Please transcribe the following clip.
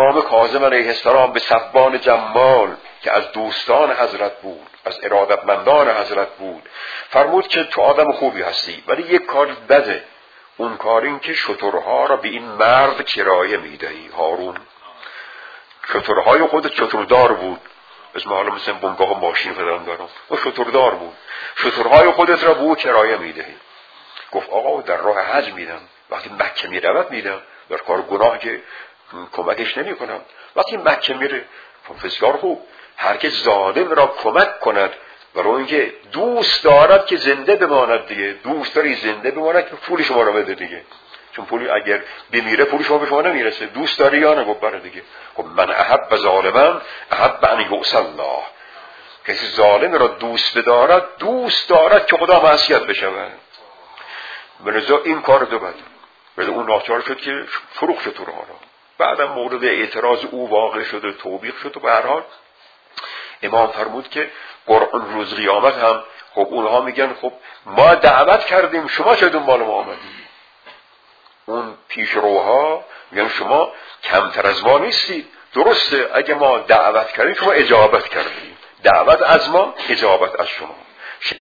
امام کاظم علیه السلام به سبان جمال که از دوستان حضرت بود، از ارادتمندان حضرت بود، فرمود که تو آدم خوبی هستی ولی یک کار بده، اون کار این که شترها را به این مرد کرایه میدهی. هارون شترهای خودت شتردار بود، از حالا مثل بنگاه ماشین فدران دارم، و شتردار بود، شترهای خودت را به او کرایه میدهی. گفت آقا در راه حج میدم، وقتی مکه میرود میدم، در کار گناه که کمکش نمی کنم. وقتی مکه میره بسیار خوب، هر که ظالم را کمک کند برای اینکه دوست دارد که زنده بماند دیگه، دوست داری زنده بماند که پول شما را بده دیگه، چون پولی اگر بمیره پول شما به شما نمیرسه. دوست داری یا نه؟ گفت بله دیگه. خب من احب ظالما احب ان یعصی الله، کسی ظالم را دوست بدارد دوست دارد که خدا معصیت بشود. بنظر این کار دو بده. ولی اون ناچار شد که فروخت تو را. بعدم مورد اعتراض او واقع شد و توبیخ شد و به هر حال امام فرمود که قرآن روز قیامت هم خب اونها میگن خب ما دعوت کردیم شما چه دنبال ما آمدید؟ اون پیشروها میگن شما کمتر از ما نیستید. درسته اگه ما دعوت کردیم شما اجابت کردید، دعوت از ما اجابت از شما.